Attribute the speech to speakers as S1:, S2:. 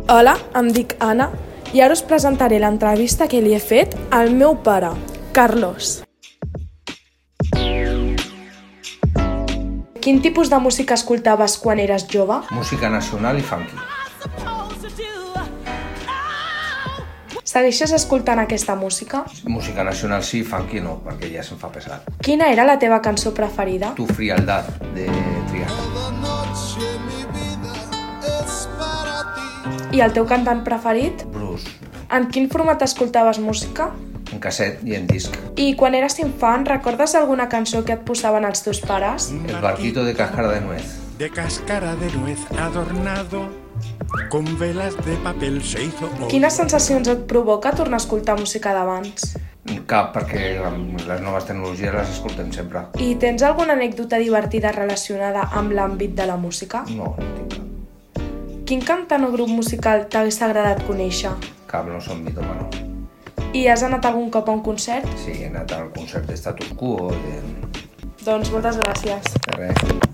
S1: Hola, em dic Anna i ara us presentaré l'entrevista que li he fet al meu pare, Carlos. Quin tipus de música escoltaves quan eres jove?
S2: Música nacional i funky.
S1: Segueixes escoltant aquesta música?
S2: Música nacional sí, funky no, perquè ja se'm fa pesat.
S1: Quina era la teva cançó preferida?
S2: Tu frialdad, de Triana.
S1: I el teu cantant preferit?
S2: Bruce,
S1: En quin format escoltaves música?
S2: en casset i en disc.
S1: I quan eres infant, recordes alguna cançó que et posaven els teus pares?
S2: El barquito de cáscara de nuez.
S3: De cáscara de nuez adornado, con velas de papel se hizo oro.
S1: Quines sensacions et provoca tornar a escoltar música d'abans?
S2: Cap, perquè amb les noves tecnologies les escoltem sempre.
S1: I tens alguna anècdota divertida relacionada amb l'àmbit de la música?
S2: No, no tinc cap.
S1: Quin cantant o grup musical t'hagués agradat conèixer?
S2: Cap, no som mitomano.
S1: I has anat algun cop a un concert?
S2: Sí, he anat al concert de Status Quo i
S1: Doncs moltes gràcies.
S2: de res.